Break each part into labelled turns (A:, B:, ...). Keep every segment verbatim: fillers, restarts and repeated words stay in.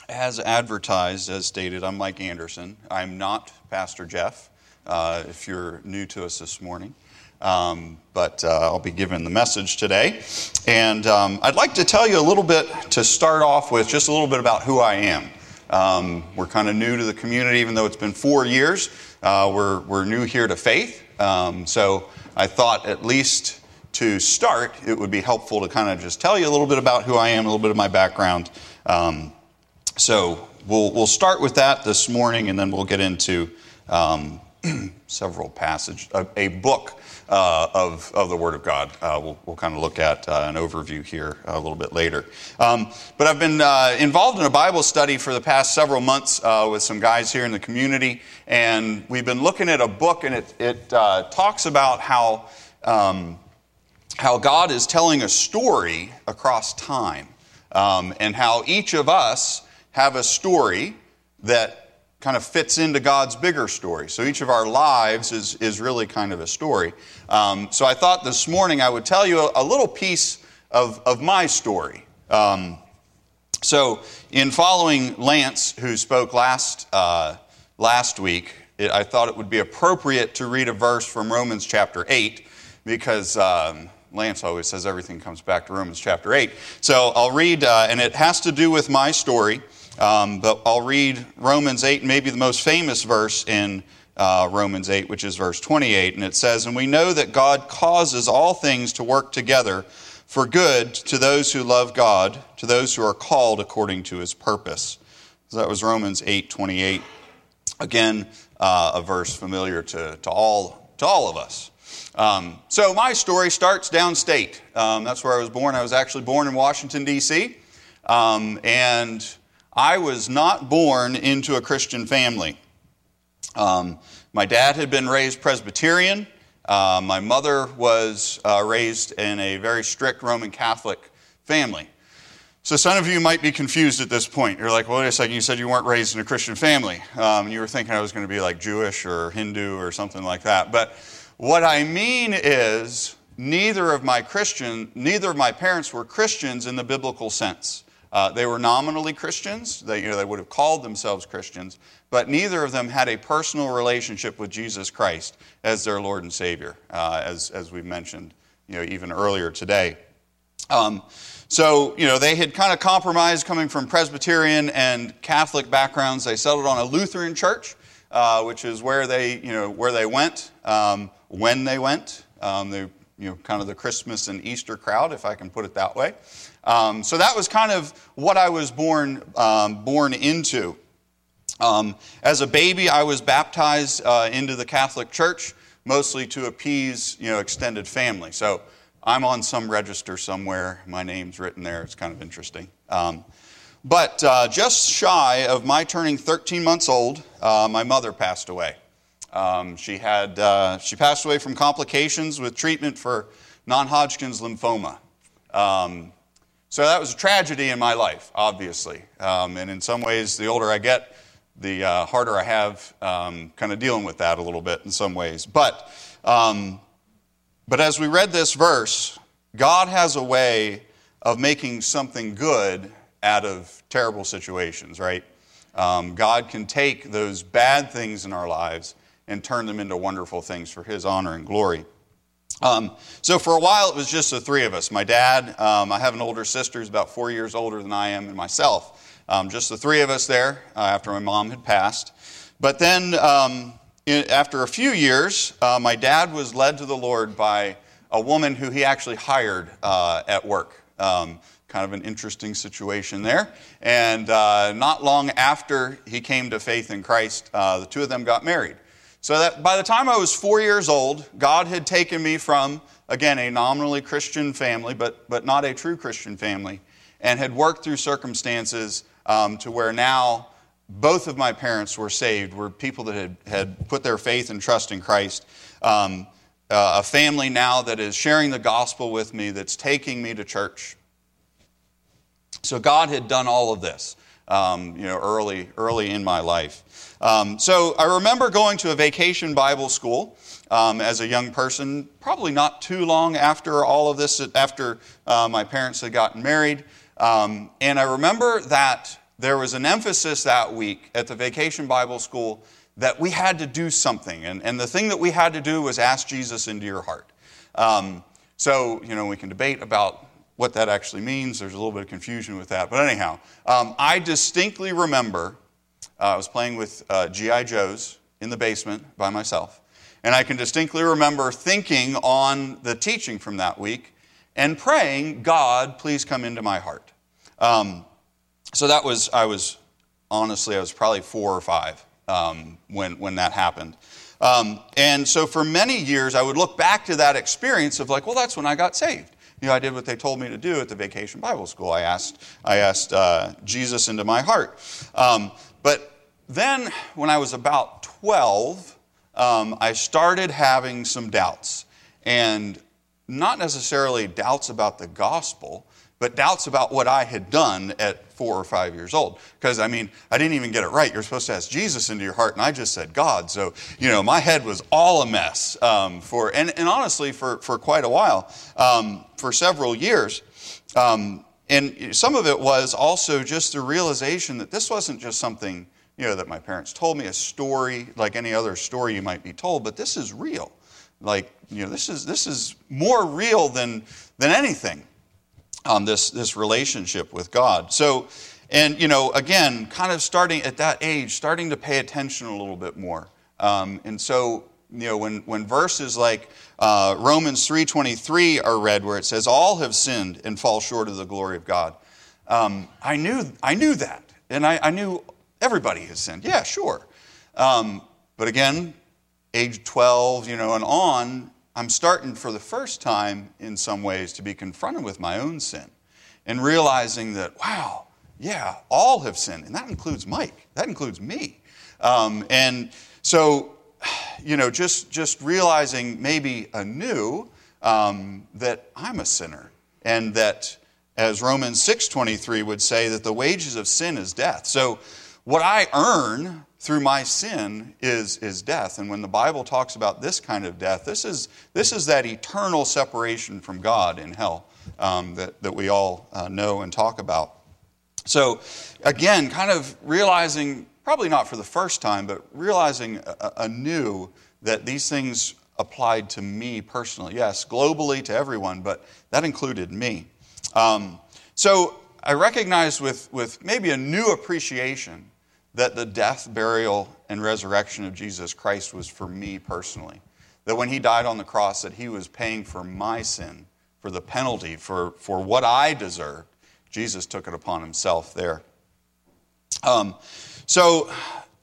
A: As advertised, as stated, I'm Mike Anderson. I'm not Pastor Jeff, uh, if you're new to us this morning. Um, but uh, I'll be giving the message today. And um, I'd like to tell you a little bit to start off with, just a little bit about who I am. Um, we're kind of new to the community, even though it's been four years. Uh, we're, we're new here to faith. Um, so I thought at least to start, it would be helpful to kind of just tell you a little bit about who I am, a little bit of my background. Um, so we'll we'll start with that this morning, and then we'll get into um, several passages, a, a book uh, of of the Word of God. Uh, we'll we'll kind of look at uh, an overview here a little bit later. Um, but I've been uh, involved in a Bible study for the past several months uh, with some guys here in the community, and we've been looking at a book, and it it uh, talks about how um, how God is telling a story across time, um, and how each of us have a story that kind of fits into God's bigger story. So each of our lives is, is really kind of a story. Um, so I thought this morning I would tell you a, a little piece of, of my story. Um, so in following Lance, who spoke last, uh, last week, it, I thought it would be appropriate to read a verse from Romans chapter eight, because um, Lance always says everything comes back to Romans chapter eight. So I'll read, uh, and it has to do with my story. Um, but I'll read Romans eight, maybe the most famous verse in uh, Romans eight, which is verse twenty-eight. And it says, "And we know that God causes all things to work together for good to those who love God, to those who are called according to His purpose." So that was Romans eight twenty-eight. Again, uh, a verse familiar to, to, all, to all of us. Um, so my story starts downstate. Um, that's where I was born. I was actually born in Washington, D C Um, and I was not born into a Christian family. Um, my dad had been raised Presbyterian. Uh, my mother was uh, raised in a very strict Roman Catholic family. So some of you might be confused at this point. You're like, well, wait a second, you said you weren't raised in a Christian family. Um, and you were thinking I was going to be like Jewish or Hindu or something like that. But what I mean is neither of my Christian, neither of my parents were Christians in the biblical sense. Uh, they were nominally Christians. They, you know, they would have called themselves Christians, but neither of them had a personal relationship with Jesus Christ as their Lord and Savior, uh, as as we mentioned, you know, even earlier today. Um, so, you know, they had kind of compromised, coming from Presbyterian and Catholic backgrounds. They settled on a Lutheran church, uh, which is where they, you know, where they went um, when they went. Um, they, you know, kind of the Christmas and Easter crowd, if I can put it that way. Um, so that was kind of what I was born um, born into. Um, as a baby, I was baptized uh, into the Catholic Church, mostly to appease, you know, extended family. So I'm on some register somewhere. My name's written there. It's kind of interesting. Um, but uh, just shy of my turning thirteen months old, uh, my mother passed away. Um, she had uh, she passed away from complications with treatment for non-Hodgkin's lymphoma. Um, So that was a tragedy in my life, obviously. Um, and in some ways, the older I get, the uh, harder I have um, kind of dealing with that a little bit in some ways. But, um, but as we read this verse, God has a way of making something good out of terrible situations, right? Um, God can take those bad things in our lives and turn them into wonderful things for His honor and glory. Um, so for a while, it was just the three of us. My dad, um, I have an older sister who's about four years older than I am, and myself. Um, just the three of us there uh, after my mom had passed. But then um, in, after a few years, uh, my dad was led to the Lord by a woman who he actually hired uh, at work. Um, kind of an interesting situation there. And uh, not long after he came to faith in Christ, uh, the two of them got married. So that by the time I was four years old, God had taken me from, again, a nominally Christian family, but but not a true Christian family, and had worked through circumstances um, to where now both of my parents were saved, were people that had, had put their faith and trust in Christ. Um, uh, a family now that is sharing the gospel with me, that's taking me to church. So God had done all of this, um, you know, early early in my life. Um, so I remember going to a vacation Bible school um, as a young person, probably not too long after all of this, after uh, my parents had gotten married. Um, and I remember that there was an emphasis that week at the Vacation Bible School that we had to do something. And, and the thing that we had to do was ask Jesus into your heart. Um, so, you know, we can debate about what that actually means. There's a little bit of confusion with that. But anyhow, um, I distinctly remember uh, I was playing with uh, G I Joes in the basement by myself. And I can distinctly remember thinking on the teaching from that week and praying, God, please come into my heart. Um, so that was, I was, honestly, I was probably four or five um, when, when that happened. Um, and so for many years, I would look back to that experience of like, well, that's when I got saved. You know, I did what they told me to do at the Vacation Bible School. I asked, I asked uh, Jesus into my heart. Um, but then, when I was about twelve, um, I started having some doubts, and not necessarily doubts about the gospel, but doubts about what I had done at four or five years old. Because, I mean, I didn't even get it right. You're supposed to ask Jesus into your heart, and I just said God. So, you know, my head was all a mess um, for, and, and honestly, for, for quite a while, um, for several years. Um, and some of it was also just the realization that this wasn't just something, you know, that my parents told me, a story like any other story you might be told, but this is real. Like, you know, this is this is more real than than anything. Um, this this relationship with God. So, and you know, again, kind of starting at that age, starting to pay attention a little bit more. Um, and so, you know, when when verses like uh, Romans three twenty-three are read, where it says, "All have sinned and fall short of the glory of God," um, I knew I knew that, and I, I knew everybody has sinned. Yeah, sure. Um, but again, age twelve, you know, and on, I'm starting for the first time in some ways to be confronted with my own sin and realizing that, wow, yeah, all have sinned. And that includes Mike. That includes me. Um, and so, you know, just, just realizing maybe anew um, that I'm a sinner, and that, as Romans six twenty-three would say, that the wages of sin is death. So what I earn through my sin is, is death. And when the Bible talks about this kind of death, this is, this is that eternal separation from God in hell um, that, that we all uh, know and talk about. So again, kind of realizing, probably not for the first time, but realizing anew that these things applied to me personally. Yes, globally to everyone, but that included me. Um, so I recognized with, with maybe a new appreciation that the death, burial, and resurrection of Jesus Christ was for me personally. That when he died on the cross, that he was paying for my sin, for the penalty, for, for what I deserved. Jesus took it upon himself there. Um, so,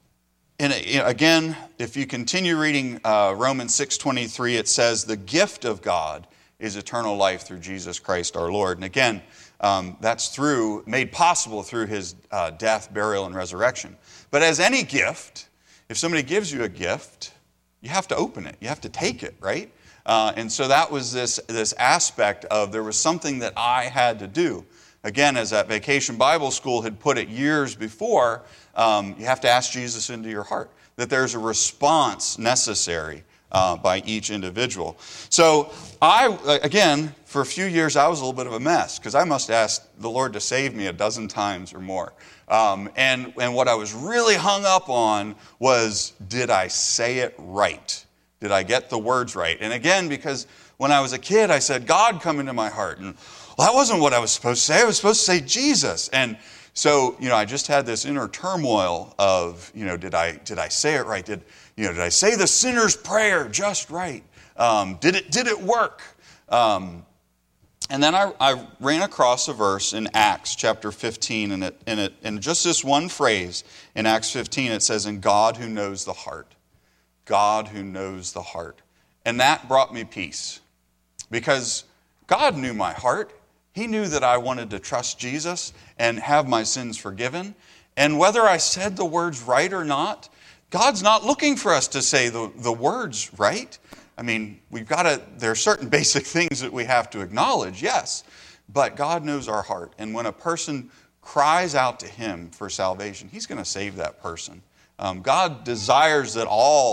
A: in a, again, if you continue reading uh, Romans six twenty-three, it says, the gift of God is eternal life through Jesus Christ our Lord. And again, Um, that's through, made possible through his uh, death, burial, and resurrection. But as any gift, if somebody gives you a gift, you have to open it. You have to take it, right? Uh, and so that was this, this aspect of there was something that I had to do. Again, as that Vacation Bible School had put it years before, um, you have to ask Jesus into your heart. That there's a response necessary Uh, by each individual. So I, again, for a few years, I was a little bit of a mess because I must ask the Lord to save me a dozen times or more. Um, and, and what I was really hung up on was, did I say it right? Did I get the words right? And again, because when I was a kid, I said, God, come into my heart. And well, that wasn't what I was supposed to say. I was supposed to say Jesus. And so, you know, I just had this inner turmoil of, you know, did I did I say it right? Did You know, did I say the sinner's prayer just right? Um, did it did it work? Um, and then I, I ran across a verse in Acts chapter fifteen, and it and it and just this one phrase in Acts fifteen, it says, "And God who knows the heart, God who knows the heart," and that brought me peace, because God knew my heart. He knew that I wanted to trust Jesus and have my sins forgiven, and whether I said the words right or not, God's not looking for us to say the, the words right. I mean, we've got to, there are certain basic things that we have to acknowledge, yes. But God knows our heart. And when a person cries out to him for salvation, he's going to save that person. Um, God desires that all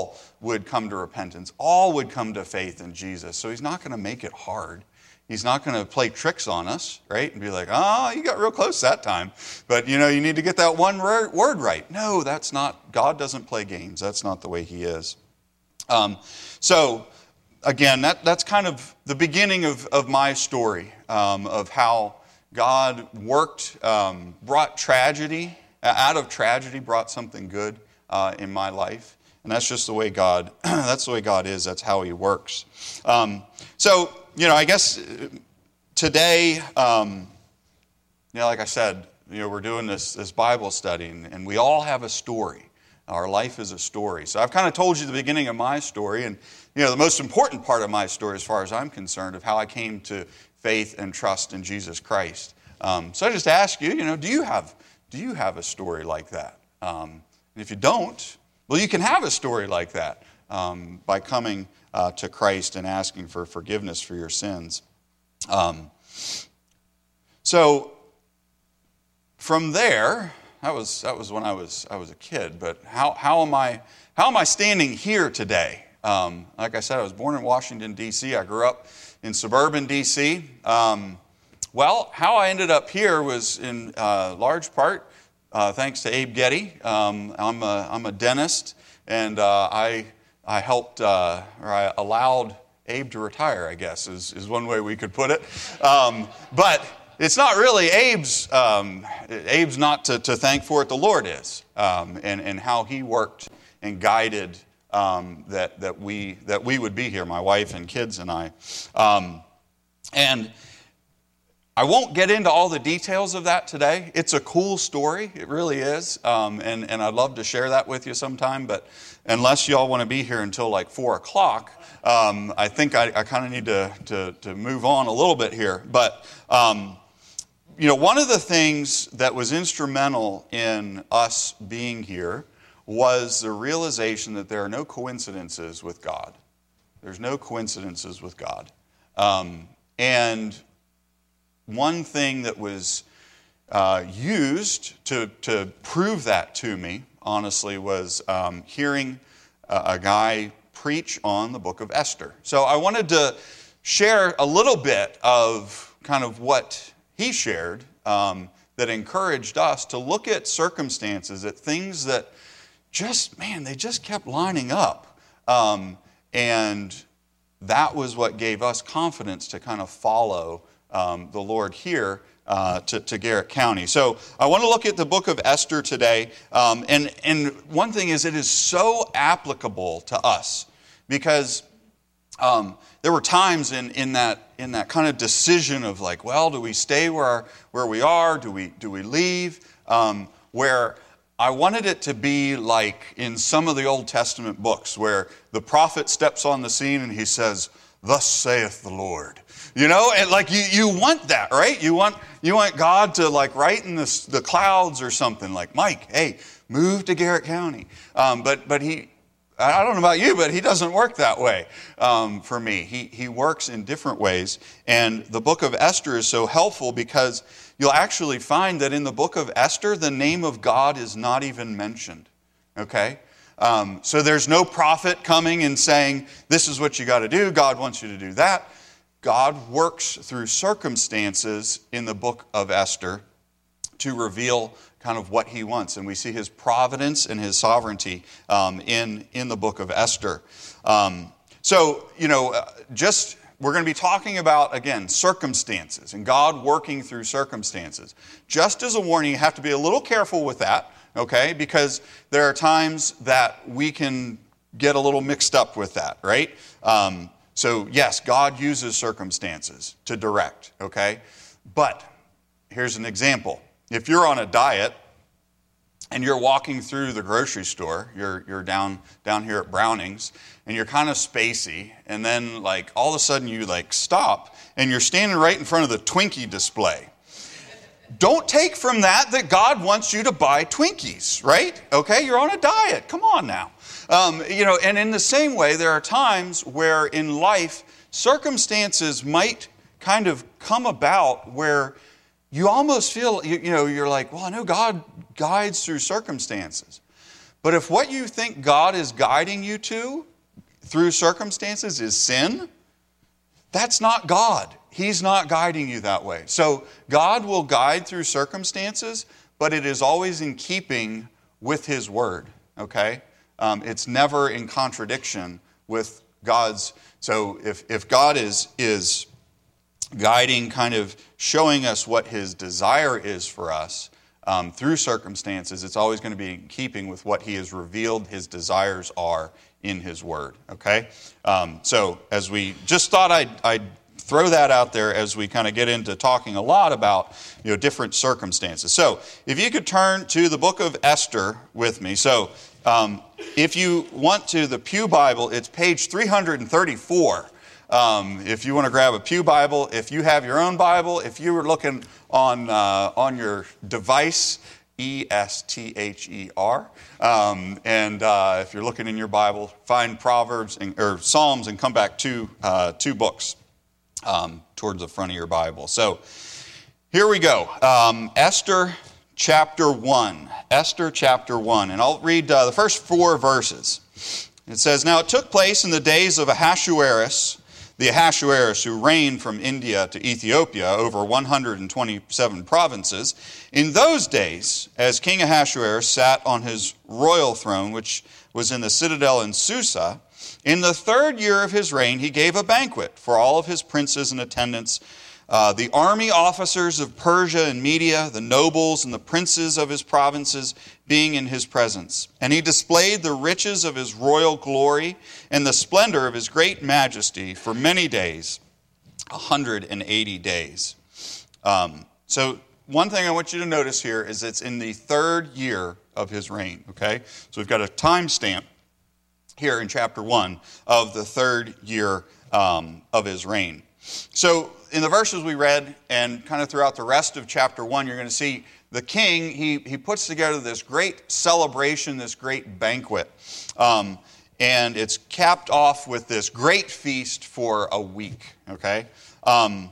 A: would come to repentance. All would come to faith in Jesus. So he's not going to make it hard. He's not going to play tricks on us, right? And be like, oh, you got real close that time. But, you know, you need to get that one word right. No, that's not, God doesn't play games. That's not the way he is. Um, so, again, that, that's kind of the beginning of, of my story, um, of how God worked, um, brought tragedy, out of tragedy brought something good uh, in my life. And that's just the way God, that's the way God is. That's how he works. Um, so, you know, I guess today, um, you know, like I said, you know, we're doing this, this Bible study, and, and we all have a story. Our life is a story. So I've kind of told you the beginning of my story, and, you know, the most important part of my story, as far as I'm concerned, of how I came to faith and trust in Jesus Christ. Um, so I just ask you, you know, do you have, do you have a story like that? Um, and if you don't, well, you can have a story like that um, by coming Uh, to Christ and asking for forgiveness for your sins. Um, so from there, that was that was when I was I was a kid. But how how am I how am I standing here today? Um, like I said, I was born in Washington D C I grew up in suburban D C Um, well, how I ended up here was in uh, large part uh, thanks to Abe Getty. Um, I'm a I'm a dentist, and uh, I. I helped, uh, or I allowed Abe to retire, I guess, is, is one way we could put it. Um, but it's not really Abe's, um, Abe's not to, to thank for it, the Lord is, um, and, and how he worked and guided um, that, that, we, that we would be here, my wife and kids and I. Um, and I won't get into all the details of that today. It's a cool story. It really is. Um, and, and I'd love to share that with you sometime. But unless y'all want to be here until like four o'clock, um, I think I, I kind of need to, to, to move on a little bit here. But, um, you know, one of the things that was instrumental in us being here was the realization that there are no coincidences with God. There's no coincidences with God. Um, and one thing that was uh, used to, to prove that to me, honestly, was um, hearing a, a guy preach on the book of Esther. So I wanted to share a little bit of kind of what he shared um, that encouraged us to look at circumstances, at things that just, man, they just kept lining up. Um, and that was what gave us confidence to kind of follow Um, the Lord here uh, to, to Garrett County. So I want to look at the book of Esther today. Um, and, and one thing is, it is so applicable to us because um, there were times in, in that in that kind of decision of like, well, do we stay where, where we are? Do we, do we leave? Um, where I wanted it to be like in some of the Old Testament books where the prophet steps on the scene and he says, "Thus saith the Lord." You know, and like you, you want that, right? You want you want God to like write in the, the clouds or something like, "Mike, hey, move to Garrett County." Um, but but he, I don't know about you, but he doesn't work that way um, for me. He he works in different ways, and the book of Esther is so helpful because you'll actually find that in the book of Esther, the name of God is not even mentioned. Okay. Um, so there's no prophet coming and saying, "This is what you got to do. God wants you to do that." God works through circumstances in the book of Esther to reveal kind of what he wants. And we see his providence and his sovereignty um, in, in the book of Esther. Um, so, you know, just we're going to be talking about, again, circumstances and God working through circumstances. Just as a warning, you have to be a little careful with that, okay? Because there are times that we can get a little mixed up with that, right? Um, So yes, God uses circumstances to direct, okay? But here's an example. If you're on a diet and you're walking through the grocery store, you're you're down down here at Browning's, and you're kind of spacey, and then like all of a sudden you like stop and you're standing right in front of the Twinkie display. Don't take from that that God wants you to buy Twinkies, right? Okay, you're on a diet. Come on now. Um, you know, and in the same way, there are times where in life, circumstances might kind of come about where you almost feel, you, you know, you're like, well, I know God guides through circumstances. But if what you think God is guiding you to through circumstances is sin, that's not God. He's not guiding you that way. So God will guide through circumstances, but it is always in keeping with His Word, okay? Um, it's never in contradiction with God's. So if, if God is, is guiding, kind of showing us what His desire is for us um, through circumstances, it's always going to be in keeping with what He has revealed His desires are in His Word, okay? Um, so as we just thought I'd, I'd throw that out there as we kind of get into talking a lot about, you know, different circumstances. So if you could turn to the book of Esther with me. So um, if you want to, the Pew Bible, it's page three thirty-four. Um, if you want to grab a Pew Bible, if you have your own Bible, if you were looking on uh, on your device, E S T H E R. Um, and uh, if you're looking in your Bible, find Proverbs and, or Psalms and come back two, uh, two books um, towards the front of your Bible. So here we go. Um, Esther chapter one. Esther chapter one. And I'll read uh, the first four verses. It says, "Now it took place in the days of Ahasuerus, the Ahasuerus who reigned from India to Ethiopia over one hundred twenty-seven provinces. In those days, as King Ahasuerus sat on his royal throne, which was in the citadel in Susa, in the third year of his reign, he gave a banquet for all of his princes and attendants, uh, the army officers of Persia and Media, the nobles and the princes of his provinces being in his presence. And he displayed the riches of his royal glory and the splendor of his great majesty for many days, one hundred eighty days." Um, so one thing I want you to notice here is it's in the third year of his reign, okay? So we've got a time stamp here in chapter one of the third year um, of his reign. So in the verses we read and kind of throughout the rest of chapter one, you're going to see the king, he, he puts together this great celebration, this great banquet. Um, and it's capped off with this great feast for a week, okay? Um,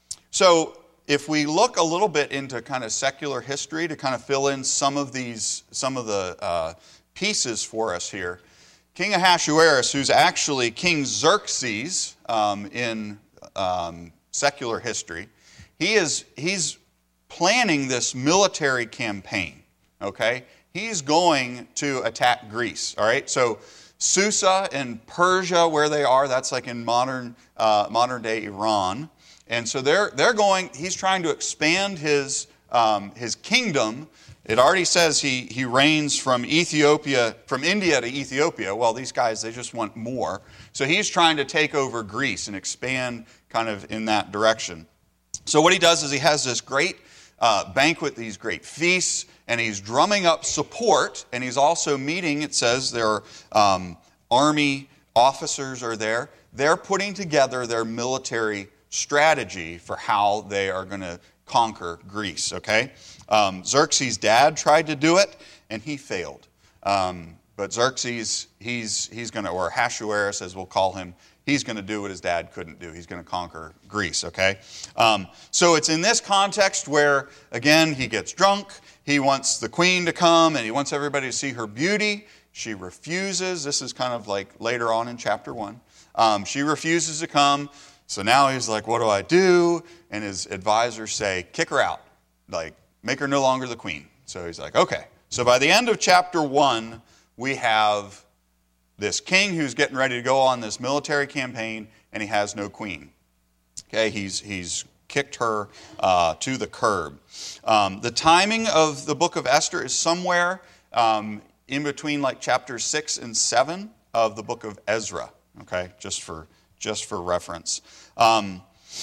A: so if we look a little bit into kind of secular history to kind of fill in some of these, some of the uh, pieces for us here, King Ahasuerus, who's actually King Xerxes um, in um, secular history, he is he's planning this military campaign, okay? He's going to attack Greece, all right? So Susa and Persia, where they are, that's like in modern uh, modern day Iran. And so they're they're going, he's trying to expand his um, his kingdom. It already says he he reigns from Ethiopia, from India to Ethiopia. Well, these guys, they just want more. So he's trying to take over Greece and expand kind of in that direction. So what he does is he has this great uh, banquet, these great feasts, and he's drumming up support, and he's also meeting, it says there are um, army officers are there. They're putting together their military strategy for how they are going to conquer Greece, okay? Um, Xerxes' dad tried to do it, and he failed. Um, but Xerxes, he's he's going to, or Ahasuerus, as we'll call him, he's going to do what his dad couldn't do. He's going to conquer Greece, okay? Um, so it's in this context where, again, he gets drunk. He wants the queen to come, and he wants everybody to see her beauty. She refuses. This is kind of like later on in chapter one. Um, she refuses to come. So now he's like, what do I do? And his advisors say, kick her out. Like, make her no longer the queen. So he's like, okay. So by the end of chapter one, we have this king who's getting ready to go on this military campaign, and he has no queen. Okay, he's he's kicked her uh, to the curb. Um, the timing of the book of Esther is somewhere um, in between like chapters six and seven of the book of Ezra. Okay, just for just for reference. Um,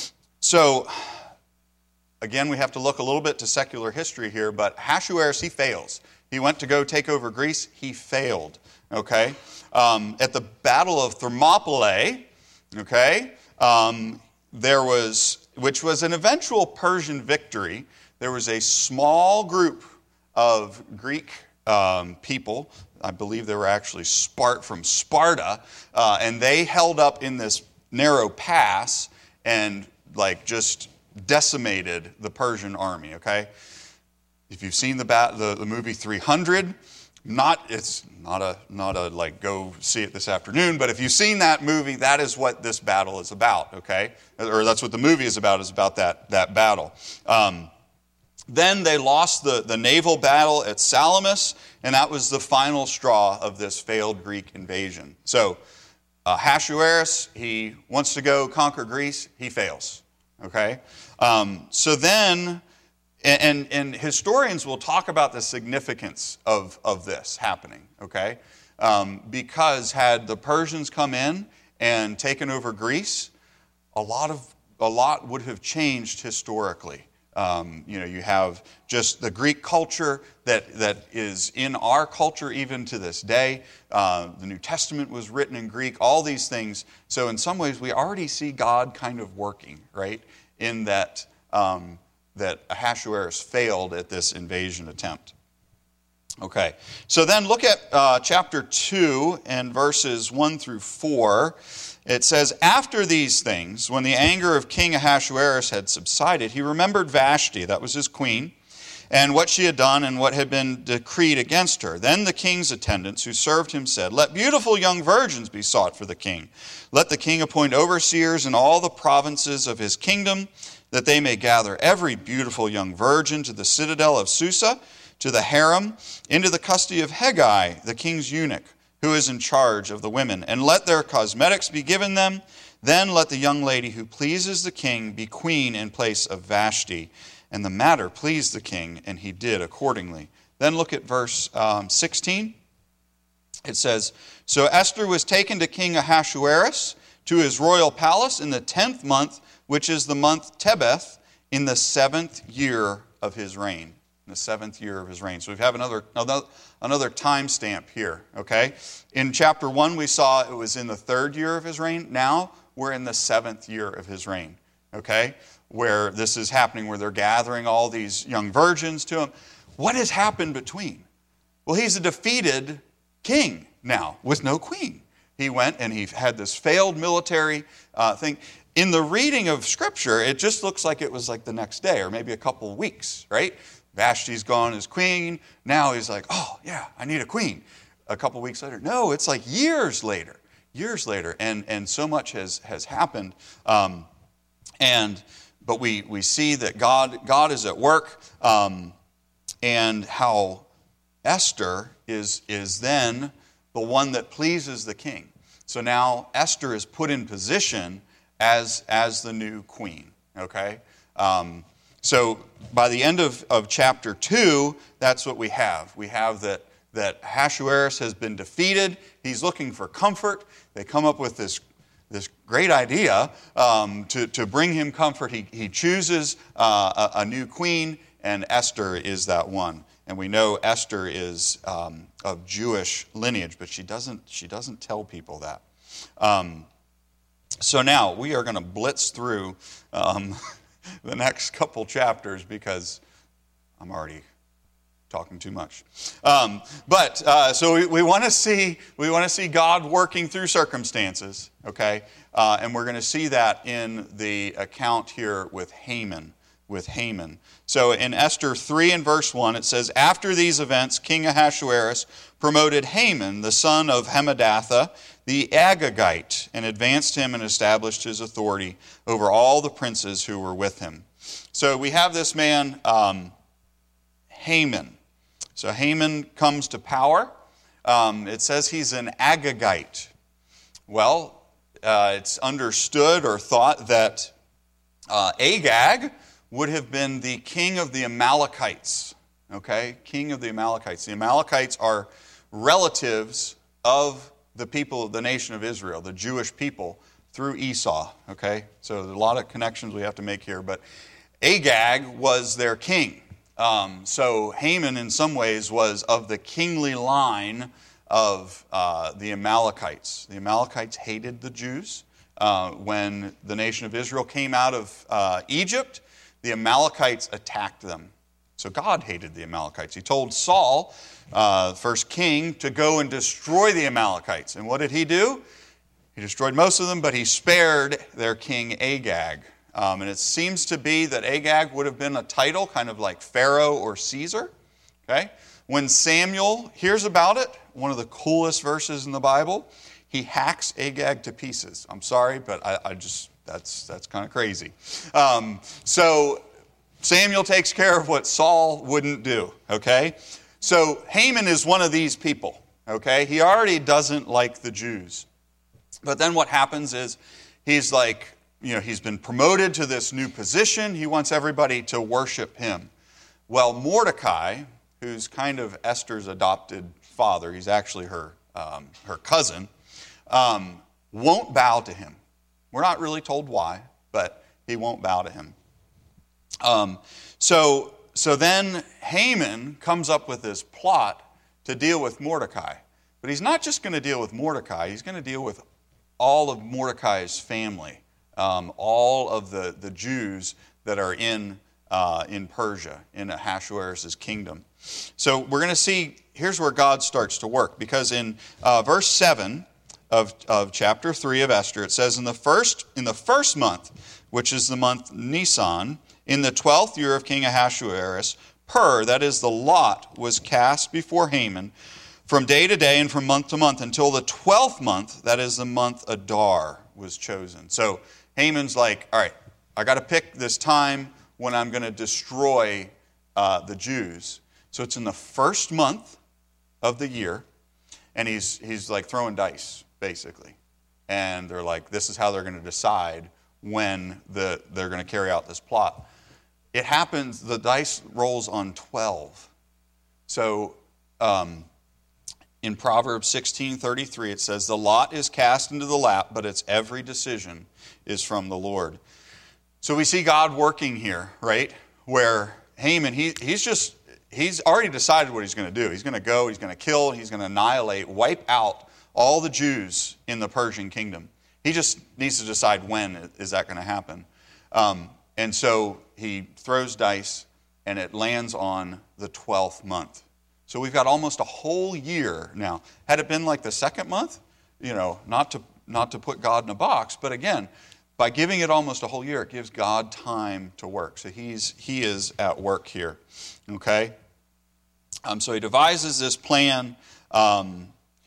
A: so again, we have to look a little bit to secular history here, but Ahasuerus, he fails. He went to go take over Greece. He failed. Okay, um, at the Battle of Thermopylae, okay, um, there was, which was an eventual Persian victory. There was a small group of Greek um, people. I believe they were actually Spart from Sparta, uh, and they held up in this narrow pass and like just decimated the Persian army. Okay, if you've seen the bat, the, the movie three hundred. Not, it's not a, not a like, go see it this afternoon, but if you've seen that movie, that is what this battle is about, okay? Or that's what the movie is about, is about that, that battle. Um, then they lost the, the naval battle at Salamis, and that was the final straw of this failed Greek invasion. So uh, Ahasuerus, he wants to go conquer Greece, he fails, okay? Um, so then... And, and historians will talk about the significance of, of this happening, okay? Um, because had the Persians come in and taken over Greece, a lot of a lot would have changed historically. Um, you know, you have just the Greek culture that, that is in our culture even to this day. Uh, the New Testament was written in Greek, all these things. So in some ways, we already see God kind of working, right? In that... Um, that Ahasuerus failed at this invasion attempt. Okay, so then look at uh, chapter two and verses one through four. It says, after these things, when the anger of King Ahasuerus had subsided, he remembered Vashti, that was his queen, and what she had done and what had been decreed against her. Then the king's attendants who served him said, let beautiful young virgins be sought for the king. Let the king appoint overseers in all the provinces of his kingdom, that they may gather every beautiful young virgin to the citadel of Susa, to the harem, into the custody of Hegai, the king's eunuch, who is in charge of the women. And let their cosmetics be given them. Then let the young lady who pleases the king be queen in place of Vashti. And the matter pleased the king, and he did accordingly. Then look at verse um, sixteen. It says, so Esther was taken to King Ahasuerus to his royal palace in the tenth month, which is the month Tebeth, in the seventh year of his reign. In the seventh year of his reign. So we have another another, another time stamp here, okay? In chapter one, we saw it was in the third year of his reign. Now we're in the seventh year of his reign, okay? Where this is happening, where they're gathering all these young virgins to him. What has happened between? Well, he's a defeated king now with no queen. He went and he had this failed military uh, thing. In the reading of Scripture, it just looks like it was like the next day or maybe a couple of weeks, right? Vashti's gone as queen. Now he's like, oh, yeah, I need a queen. A couple of weeks later. No, it's like years later, years later. And, and so much has, has happened. Um, and But we, we see that God, God is at work um, and how Esther is, is then the one that pleases the king. So now Esther is put in position as, as the new queen, okay? Um, so by the end of, of chapter two, that's what we have. We have that, that Ahasuerus has been defeated. He's looking for comfort. They come up with this, this great idea um, to, to bring him comfort. He, he chooses uh, a, a new queen, and Esther is that one. And we know Esther is um, of Jewish lineage, but she doesn't, she doesn't tell people that. Um, So now we are going to blitz through um, the next couple chapters because I'm already talking too much. Um, but uh, so we, we want to see we want to see God working through circumstances, okay? Uh, and we're going to see that in the account here with Haman. With Haman. So in Esther three and verse one, it says, after these events, King Ahasuerus promoted Haman, the son of Hammedatha, the Agagite, and advanced him and established his authority over all the princes who were with him. So we have this man, um, Haman. So Haman comes to power. Um, it says he's an Agagite. Well, uh, it's understood or thought that uh, Agag would have been the king of the Amalekites. Okay? King of the Amalekites. The Amalekites are relatives of the people of the nation of Israel, the Jewish people, through Esau. Okay? So there's a lot of connections we have to make here. But Agag was their king. Um, so Haman, in some ways, was of the kingly line of uh, the Amalekites. The Amalekites hated the Jews. Uh, when the nation of Israel came out of uh, Egypt, the Amalekites attacked them. So God hated the Amalekites. He told Saul, uh, first king, to go and destroy the Amalekites. And what did he do? He destroyed most of them, but he spared their king Agag. Um, and it seems to be that Agag would have been a title, kind of like Pharaoh or Caesar. Okay? When Samuel hears about it, one of the coolest verses in the Bible, he hacks Agag to pieces. I'm sorry, but I, I just, that's that's kind of crazy. Um, so Samuel takes care of what Saul wouldn't do, okay? So Haman is one of these people, okay? He already doesn't like the Jews. But then what happens is he's like, you know, he's been promoted to this new position. He wants everybody to worship him. Well, Mordecai, who's kind of Esther's adopted father, he's actually her, um, her cousin, um, won't bow to him. We're not really told why, but he won't bow to him. Um, so, so then Haman comes up with this plot to deal with Mordecai. But he's not just going to deal with Mordecai, he's going to deal with all of Mordecai's family, um, all of the, the Jews that are in, uh, in Persia, in Ahasuerus' kingdom. So we're going to see, here's where God starts to work, because in uh, verse seven of, of chapter three of Esther, it says, in the first in the first month, which is the month Nisan, in the twelfth year of King Ahasuerus, Pur, that is the lot, was cast before Haman from day to day and from month to month until the twelfth month, that is the month Adar, was chosen. So Haman's like, all right, I got to pick this time when I'm going to destroy uh, the Jews. So it's in the first month of the year, and he's he's like throwing dice, basically. And they're like, this is how they're going to decide when the they're going to carry out this plot. It happens, the dice rolls on twelve. So um, in Proverbs sixteen thirty-three, it says, the lot is cast into the lap, but its every decision is from the Lord. So we see God working here, right? Where Haman, he, he's just, he's already decided what he's going to do. He's going to go, he's going to kill, he's going to annihilate, wipe out all the Jews in the Persian kingdom. He just needs to decide when is that going to happen. Um, and so he throws dice, and it lands on the twelfth month. So we've got almost a whole year now. Had it been like the second month, you know, not to not to put God in a box, but again, by giving it almost a whole year, it gives God time to work. So he's he is at work here. Okay? Um, so he devises this plan, um,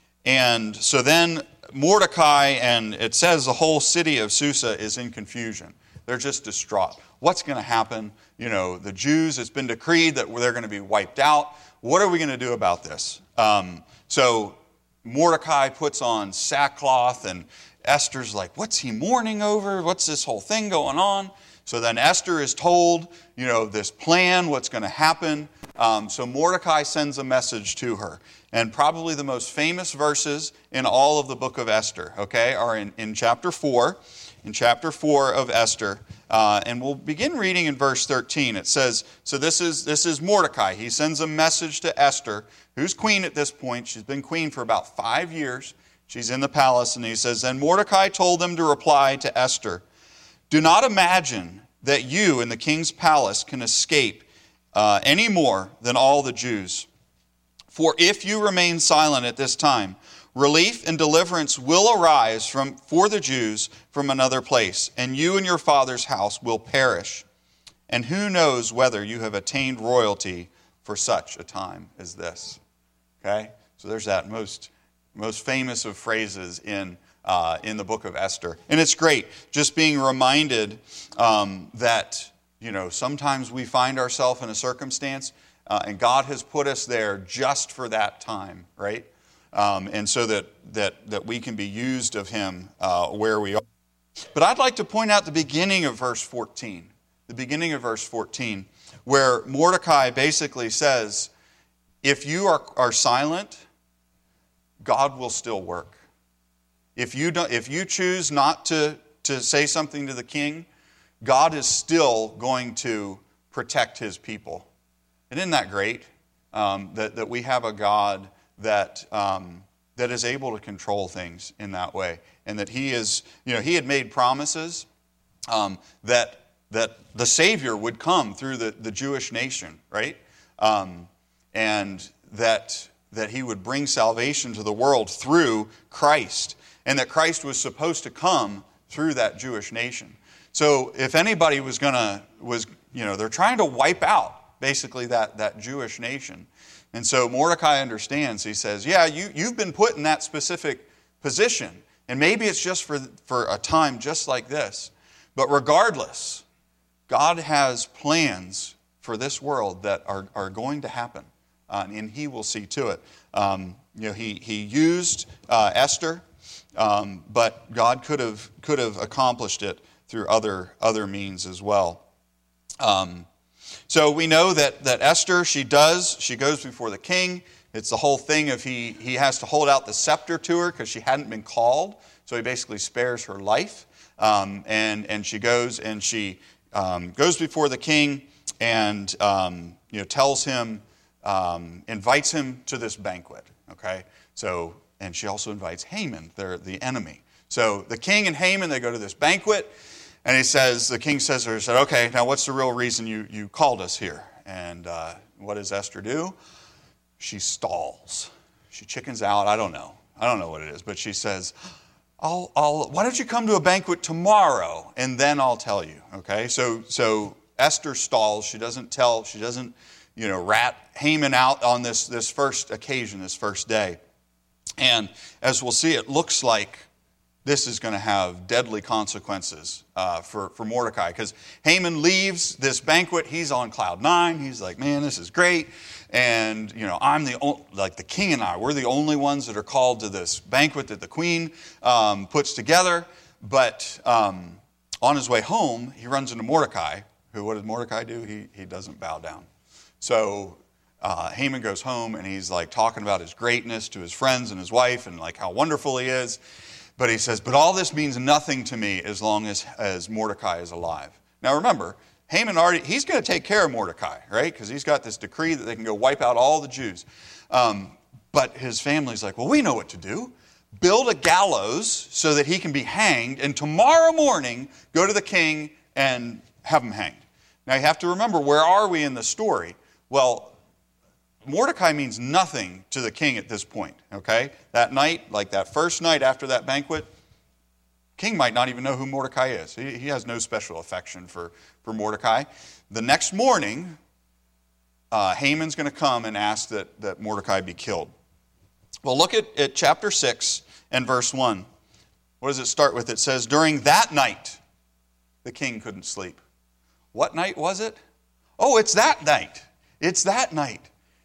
A: and so then Mordecai, and it says the whole city of Susa is in confusion. They're just distraught. What's going to happen? You know, the Jews, it's been decreed that they're going to be wiped out. What are we going to do about this? Um, so Mordecai puts on sackcloth, and Esther's like, what's he mourning over? What's this whole thing going on? So then Esther is told, you know, this plan, what's going to happen. Um, so Mordecai sends a message to her. And probably the most famous verses in all of the book of Esther, okay, are in, in chapter four. In chapter four of Esther. Uh, and we'll begin reading in verse thirteen. It says, so this is this is Mordecai. He sends a message to Esther, who's queen at this point. She's been queen for about five years. She's in the palace, and he says, and Mordecai told them to reply to Esther, do not imagine that you in the king's palace can escape uh, any more than all the Jews. For if you remain silent at this time, relief and deliverance will arise from, for the Jews from another place, and you and your father's house will perish. And who knows whether you have attained royalty for such a time as this. Okay? So there's that most, most famous of phrases in, uh, in the book of Esther. And it's great just being reminded um, that, you know, sometimes we find ourselves in a circumstance, uh, and God has put us there just for that time, right? Um, and so that, that, that we can be used of him uh, where we are. But I'd like to point out the beginning of verse fourteen. The beginning of verse fourteen, where Mordecai basically says, if you are, are silent, God will still work. If you don't, if you choose not to, to say something to the king, God is still going to protect his people. And isn't that great? Um, that, that we have a God that um, that is able to control things in that way, and that he is, you know, he had made promises um, that that the Savior would come through the, the Jewish nation, right? Um, and that that he would bring salvation to the world through Christ, and that Christ was supposed to come through that Jewish nation. So if anybody was gonna was, you know, they're trying to wipe out basically that that Jewish nation. And so Mordecai understands. He says, yeah, you, you've been put in that specific position. And maybe it's just for, for a time just like this. But regardless, God has plans for this world that are, are going to happen. Uh, and he will see to it. Um, you know, he, he used uh, Esther, um, but God could have could have accomplished it through other, other means as well. Um So we know that, that Esther, she does, she goes before the king. It's the whole thing of he, he has to hold out the scepter to her because she hadn't been called. So he basically spares her life. Um, and, and she goes and she um, goes before the king and um, you know, tells him, um, invites him to this banquet. Okay, so, and she also invites Haman, their, the enemy. So the king and Haman, they go to this banquet. And he says, the king says to her, said, okay, now what's the real reason you, you called us here? And uh, what does Esther do? She stalls. She chickens out. I don't know. I don't know what it is. But she says, I'll, I'll, why don't you come to a banquet tomorrow and then I'll tell you. Okay, so so Esther stalls. She doesn't tell, she doesn't, you know, rat Haman out on this, this first occasion, this first day. And as we'll see, it looks like this is going to have deadly consequences uh, for, for Mordecai. Because Haman leaves this banquet. He's on cloud nine. He's like, man, this is great. And, you know, I'm the, like the king and I, we're the only ones that are called to this banquet that the queen um, puts together. But um, on his way home, he runs into Mordecai, who, what does Mordecai do? He, he doesn't bow down. So uh, Haman goes home and he's like talking about his greatness to his friends and his wife and like how wonderful he is. But he says, but all this means nothing to me as long as, as Mordecai is alive. Now remember, Haman already, he's going to take care of Mordecai, right? Because he's got this decree that they can go wipe out all the Jews. Um, but his family's like, well, we know what to do. Build a gallows so that he can be hanged, and tomorrow morning, go to the king and have him hanged. Now you have to remember, where are we in the story? Well, Mordecai means nothing to the king at this point, okay? That night, like that first night after that banquet, king might not even know who Mordecai is. He, he has no special affection for, for Mordecai. The next morning, uh, Haman's going to come and ask that, that Mordecai be killed. Well, look at, at chapter six and verse one. What does it start with? It says, during that night, the king couldn't sleep. What night was it? Oh, it's that night. It's that night.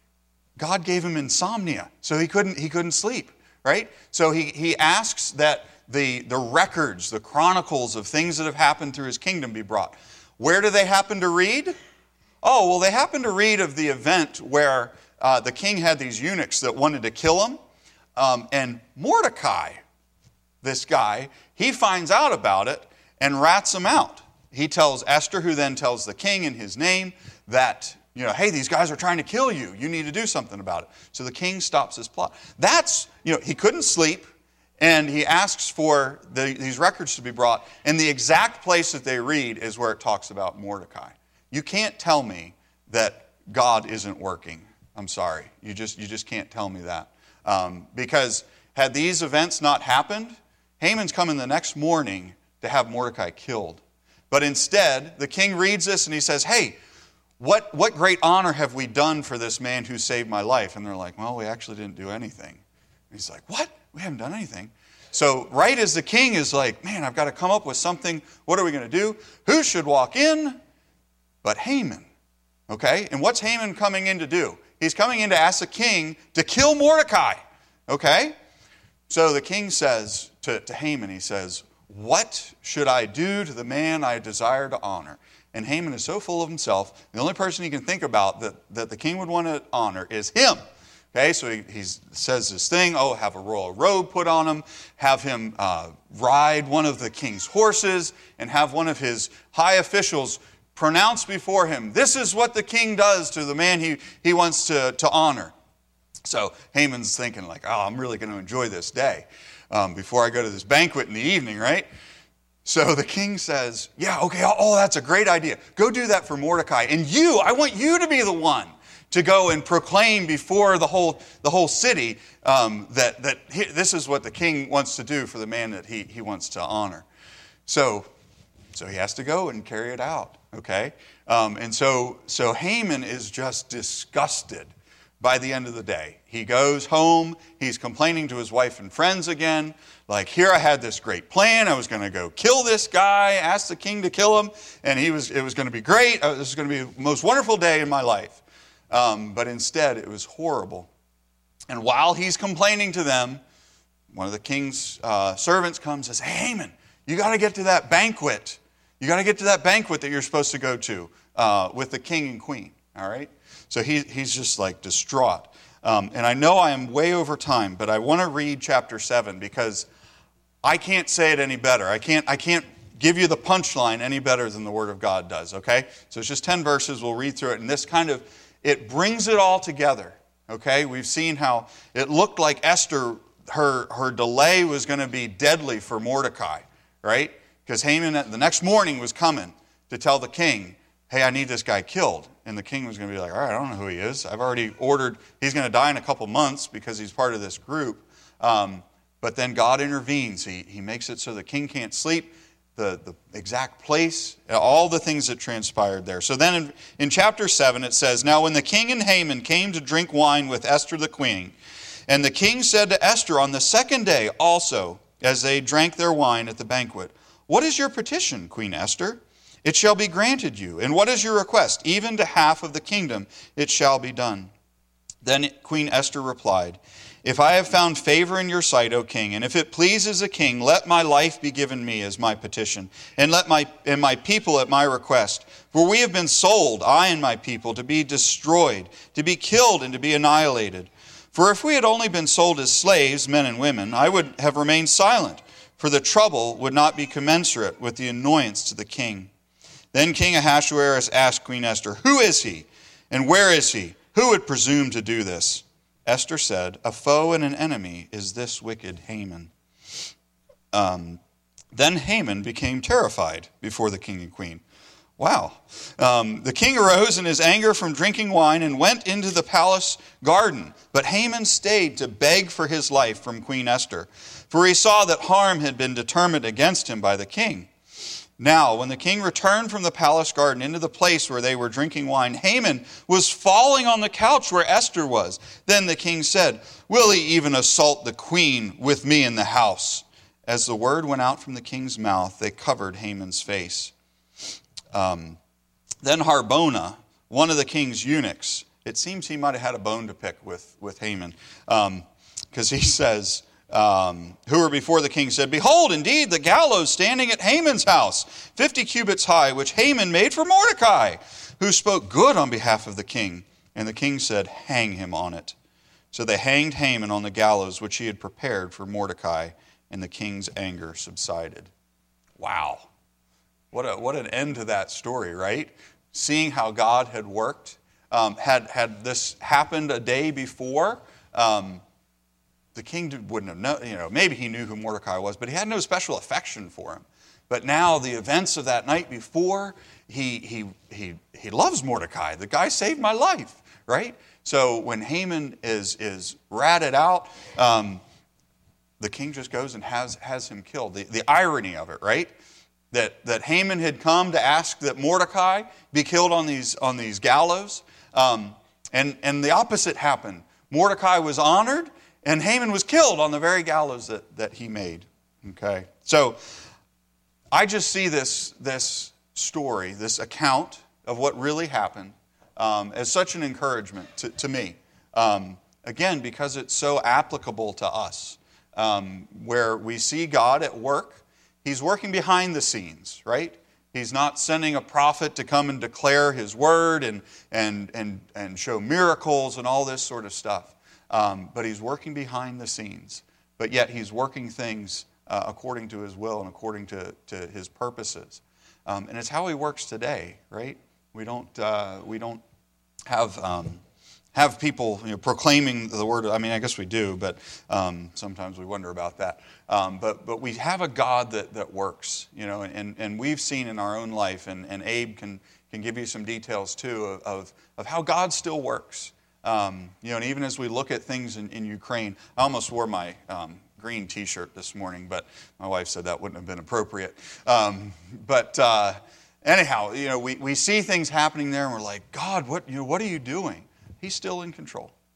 A: God gave him insomnia, so he couldn't, he couldn't sleep, right? So he, he asks that the, the records, the chronicles of things that have happened through his kingdom be brought. Where do they happen to read? Oh, well, they happen to read of the event where uh, the king had these eunuchs that wanted to kill him. Um, and Mordecai, this guy, he finds out about it and rats him out. He tells Esther, who then tells the king in his name that, you know, hey, these guys are trying to kill you. You need to do something about it. So the king stops his plot. That's, you know, he couldn't sleep, and he asks for the, these records to be brought. And the exact place that they read is where it talks about Mordecai. You can't tell me that God isn't working. I'm sorry. You just, you just can't tell me that. Um, because had these events not happened, Haman's coming the next morning to have Mordecai killed. But instead, the king reads this and he says, hey, What, what great honor have we done for this man who saved my life? And they're like, well, we actually didn't do anything. And he's like, what? We haven't done anything. So right as the king is like, man, I've got to come up with something. What are we going to do? Who should walk in? But Haman. Okay? And what's Haman coming in to do? He's coming in to ask the king to kill Mordecai. Okay? So the king says to, to Haman, he says, what should I do to the man I desire to honor? And Haman is so full of himself, the only person he can think about that, that the king would want to honor is him. Okay, so he, he says this thing, oh, have a royal robe put on him, have him uh, ride one of the king's horses, and have one of his high officials pronounce before him, this is what the king does to the man he, he wants to, to honor. So Haman's thinking like, oh, I'm really going to enjoy this day um, before I go to this banquet in the evening, right? So the king says, yeah, okay, oh, that's a great idea. Go do that for Mordecai. And you, I want you to be the one to go and proclaim before the whole the whole city um, that, that he, this is what the king wants to do for the man that he, he wants to honor. So, so he has to go and carry it out, okay? Um, and so, so Haman is just disgusted by the end of the day. He goes home, he's complaining to his wife and friends again, like, here I had this great plan, I was going to go kill this guy, ask the king to kill him, and he was it was going to be great, this is going to be the most wonderful day in my life. Um, but instead, it was horrible. And while he's complaining to them, one of the king's uh, servants comes and says, hey, Haman, you got to get to that banquet. You got to get to that banquet that you're supposed to go to uh, with the king and queen, all right? So he, he's just like distraught. Um, and I know I am way over time, but I want to read chapter seven because I can't say it any better. I can't, I can't give you the punchline any better than the Word of God does, okay? So it's just ten verses. We'll read through it. And this kind of, it brings it all together, okay? We've seen how it looked like Esther, her, her delay was going to be deadly for Mordecai, right? Because Haman the next morning was coming to tell the king, hey, I need this guy killed. And the king was going to be like, all right, I don't know who he is. I've already ordered, he's going to die in a couple months because he's part of this group. Um, but then God intervenes. He, he makes it so the king can't sleep, the, the exact place, all the things that transpired there. So then in, in chapter seven it says, now when the king and Haman came to drink wine with Esther the queen, and the king said to Esther on the second day also, as they drank their wine at the banquet, what is your petition, Queen Esther? It shall be granted you. And what is your request? Even to half of the kingdom it shall be done. Then Queen Esther replied, if I have found favor in your sight, O king, and if it pleases the king, let my life be given me as my petition, and let my and my people at my request. For we have been sold, I and my people, to be destroyed, to be killed, and to be annihilated. For if we had only been sold as slaves, men and women, I would have remained silent, for the trouble would not be commensurate with the annoyance to the king. Then King Ahasuerus asked Queen Esther, who is he, and where is he? Who would presume to do this? Esther said, a foe and an enemy is this wicked Haman. Um, then Haman became terrified before the king and queen. Wow. Um, the king arose in his anger from drinking wine and went into the palace garden. But Haman stayed to beg for his life from Queen Esther, for he saw that harm had been determined against him by the king. Now, when the king returned from the palace garden into the place where they were drinking wine, Haman was falling on the couch where Esther was. Then the king said, will he even assault the queen with me in the house? As the word went out from the king's mouth, they covered Haman's face. Um, then Harbona, one of the king's eunuchs, it seems he might have had a bone to pick with, with Haman, because um, he says, Um, who were before the king said, behold, indeed, the gallows standing at Haman's house, fifty cubits high, which Haman made for Mordecai, who spoke good on behalf of the king. And the king said, hang him on it. So they hanged Haman on the gallows which he had prepared for Mordecai, and the king's anger subsided. Wow. What a, what an end to that story, right? Seeing how God had worked. Um, had, had this happened a day before, um, the king wouldn't have known, you know, maybe he knew who Mordecai was, but he had no special affection for him. But now the events of that night before, he he he he loves Mordecai. The guy saved my life, right? So when Haman is is ratted out, um, the king just goes and has has him killed. The, the irony of it, right? That that Haman had come to ask that Mordecai be killed on these on these gallows, um, and and the opposite happened. Mordecai was honored, and Haman was killed on the very gallows that, that he made. Okay, so I just see this, this story, this account of what really happened um, as such an encouragement to, to me. Um, again, because it's so applicable to us, um, where we see God at work. He's working behind the scenes, right? He's not sending a prophet to come and declare his word and, and, and, and show miracles and all this sort of stuff. Um, but he's working behind the scenes. But yet he's working things uh, according to his will and according to, to his purposes. Um, and it's how he works today, right? We don't uh, we don't have um, have people you know, proclaiming the word. I mean, I guess we do, but um, sometimes we wonder about that. Um, but but we have a God that, that works, you know, and, and we've seen in our own life, and, and Abe can can give you some details too of of, of how God still works. Um, you know, and even as we look at things in, in Ukraine, I almost wore my um, green T-shirt this morning, but my wife said that wouldn't have been appropriate. Um, but uh, anyhow, you know, we, we see things happening there, and we're like, God, what you know, what are you doing? He's still in control.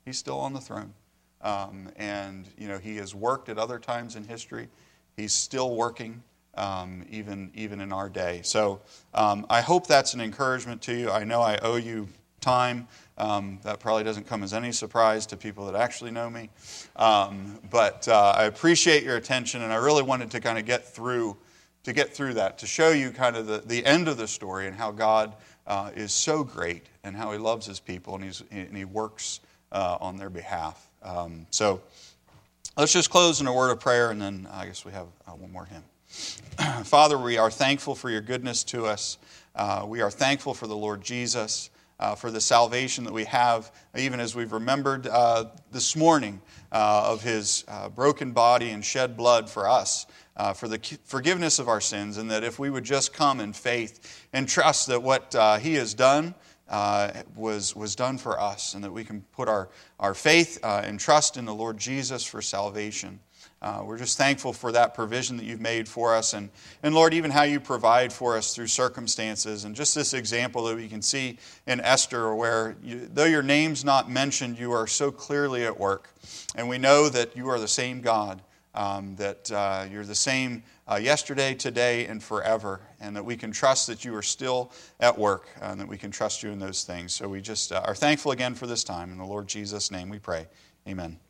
A: He's still on the throne. Um, and, you know, he has worked at other times in history. He's still working, um, even, even in our day. So um, I hope that's an encouragement to you. I know I owe you time. Um, that probably doesn't come as any surprise to people that actually know me. Um, but uh, I appreciate your attention, and I really wanted to kind of get through to get through that, to show you kind of the, the end of the story and how God uh, is so great and how he loves his people and, he's, and he works uh, on their behalf. Um, so let's just close in a word of prayer, and then I guess we have uh, one more hymn. Father, we are thankful for your goodness to us. Uh, we are thankful for the Lord Jesus, uh, for the salvation that we have, even as we've remembered uh, this morning uh, of his uh, broken body and shed blood for us. Uh, for the forgiveness of our sins, and that if we would just come in faith and trust that what uh, he has done uh, was, was done for us, and that we can put our, our faith uh, and trust in the Lord Jesus for salvation. Uh, we're just thankful for that provision that you've made for us, and, and Lord, even how you provide for us through circumstances, and just this example that we can see in Esther, where you, though your name's not mentioned, you are so clearly at work, and we know that you are the same God. Um, that uh, you're the same uh, yesterday, today, and forever, and that we can trust that you are still at work, uh, and that we can trust you in those things. So we just uh, are thankful again for this time. In the Lord Jesus' name we pray. Amen.